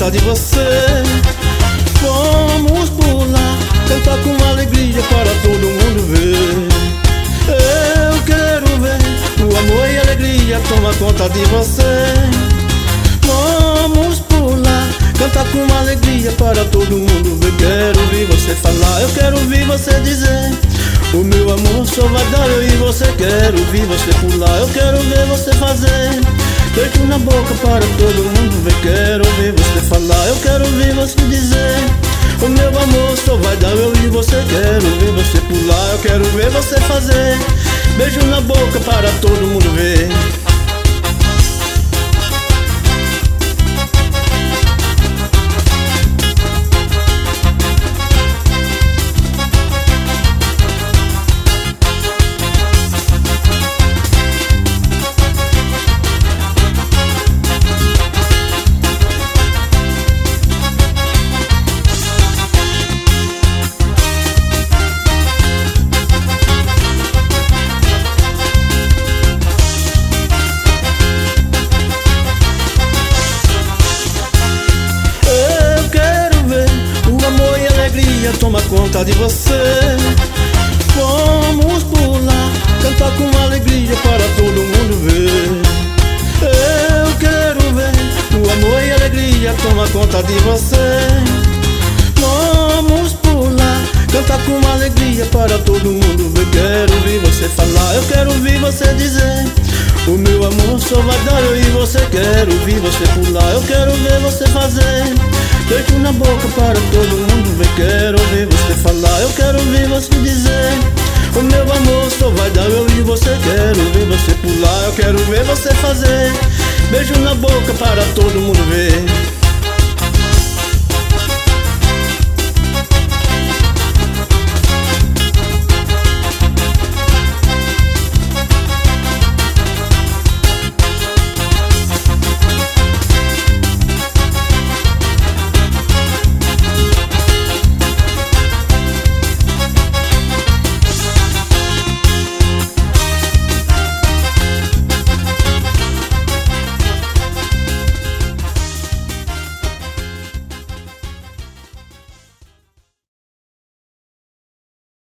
conta de você. Vamos pular, cantar com alegria para todo mundo ver. Eu quero ver o amor e a alegria tomar conta de você. Vamos pular, cantar com alegria para todo mundo ver. Quero ouvir você falar, eu quero ouvir você dizer: o meu amor só vai dar eu e você. Quero ouvir você pular, eu quero ver você fazer beijo na boca para todo mundo ver. Quero ouvir você falar, eu quero ouvir você dizer: o meu amor só vai dar eu e você. Quero ver você pular, eu quero ver você fazer beijo na boca para todo mundo ver. Toma conta de você. Vamos pular, cantar com alegria para todo mundo ver. Eu quero ver o amor e a alegria toma conta de você. Vamos pular, cantar com alegria para todo mundo ver. Quero ouvir você falar, eu quero ouvir você dizer: o meu amor só vai dar eu e você. Quero ouvir você pular, eu quero ver você fazer beijo na boca para todo mundo ver. Quero ouvir você falar, eu quero ouvir você dizer: o meu amor só vai dar eu e você. Quero ouvir você pular, eu quero ver você fazer beijo na boca para todo mundo ver.